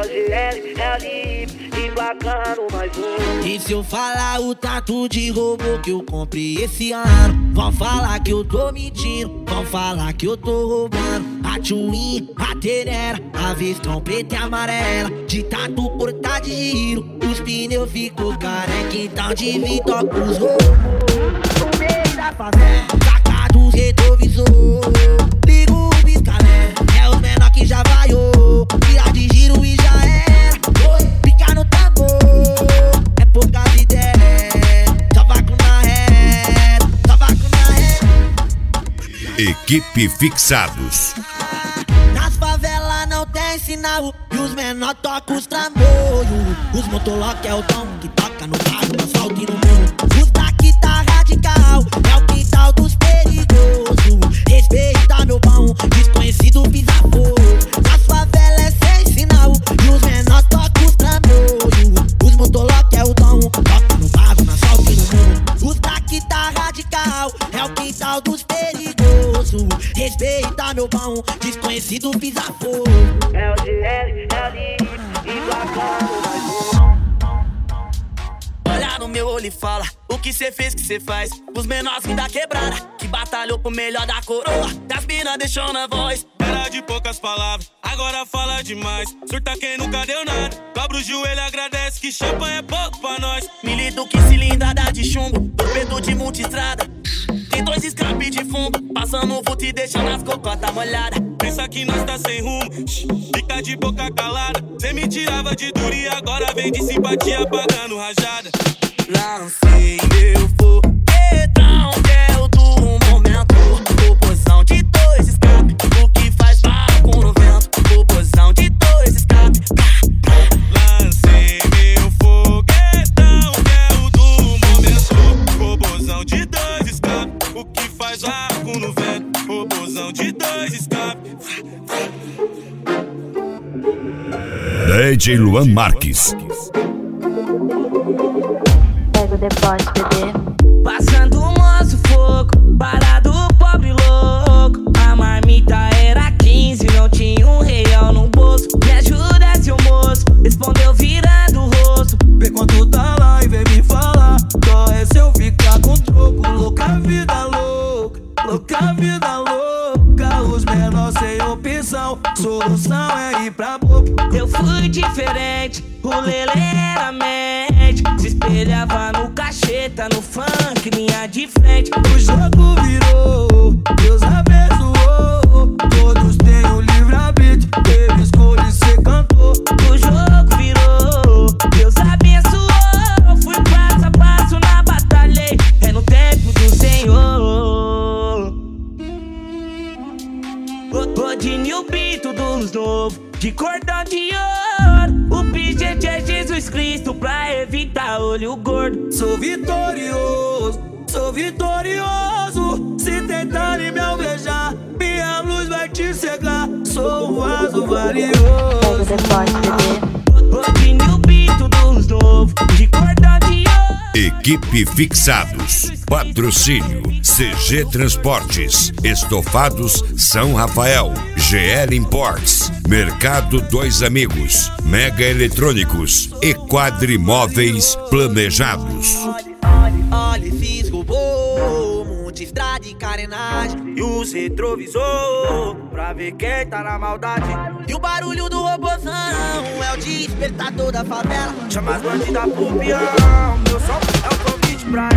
o GL, é o Lip, emplacando mais um. E se eu falar o tanto de roubo que eu comprei esse ano, vão falar que eu tô mentindo, vão falar que eu tô roubando. A Twin, a Terera, a Vestron preta e amarela, de tanto cortar de giro, os pneus ficou careca, então de vir toca os roubos. No meio da favela, saca dos retrovisor, liga o pisca-alerta, é os menor que já vaiou, tira de giro e já era. Pica no tambor, é poucas ideias, só vaco na ré, só vaco na ré. Equipe Fixados. Nas favelas não tem sinal e os menor tocam os trambolhos. Os motolock é o tom que toca no carro, no asfalto e no morro. Os daqui tá radical, é o quintal dos perigosos. Respeita meu pão, desconhecido pisa fogo. Nas favelas é sem sinal e os menor tocam os trambolhos. Os motolock é o tom, toca no carro, no asfalto e no morro. Os daqui tá radical, é o quintal dos perigosos. Respeita meu pão, desconhecido pisa fogo. É o GL, é o Lip, emplacando mais um. Olha no meu olho e fala o que cê fez, que cê faz. Os menorzinhos da quebrada que batalhou pro melhor da coroa. Das mina deixou na voz. Era de poucas palavras, agora fala demais. Surta quem nunca deu nada, dobra o joelho, agradece que champanhe é pouco pra nós. Milito que cilindrada de chumbo, torpedo de multistrada. Tem 2 escapes de fundo, passando o vulto e deixando as cocotas molhadas. Pensa que nós tá sem rumo, fica de boca calada. Cê me tirava de duro e agora vem de simpatia pagando rajada. Lancei meu foguetão, que é o do momento. Proporção de 2 escapes, o que faz vácuo no vento. Proporção de 2 escapes. Lancei meu foguetão, que é o do momento. Proporção de 2 escapes, o que faz vácuo no vento. Proporção de 2 escapes. DJ Luan Marques. Pega o depósito, bebê. Passando o moço fogo, parado pobre louco. A marmita era 15, não tinha R$1 no bolso. Me ajuda, seu moço, respondeu virando o rosto. Vê quanto tá lá e vem me falar. Só é se eu ficar com troco. Louca vida louca, louca vida louca. Os menores sem opção, solução é ir pra boca. Eu fui diferente, o lelê era mente. Se espelhava no cacheta, no funk, linha de frente. O jogo virou, Deus abençoou. Todos têm o livre-arbítrio, teve escolha e cê cantou. O jogo virou, Deus abençoou. Fui passo a passo na batalha, é no tempo do Senhor. Rodinho Bito dos novos, de cordão de ouro. O pijete é Jesus Cristo pra evitar olho gordo. Sou vitorioso, sou vitorioso. Se tentarem me alvejar, minha luz vai te cegar. Sou um vaso Pega o valioso. depósito, bebê. Rodinho Bito dos novos, de cordão de ouro. Equipe Fixados. Patrocínio CG Transportes, Estofados São Rafael, GL Imports, Mercado Dois Amigos, Mega Eletrônicos e Quadrimóveis Planejados. Olha esses robôs, multistrada e carenagem, e os retrovisor, pra ver quem tá na maldade. E o barulho do robôzão é o despertador da favela. Chama as bandidas pro peão, meu som é o convite pra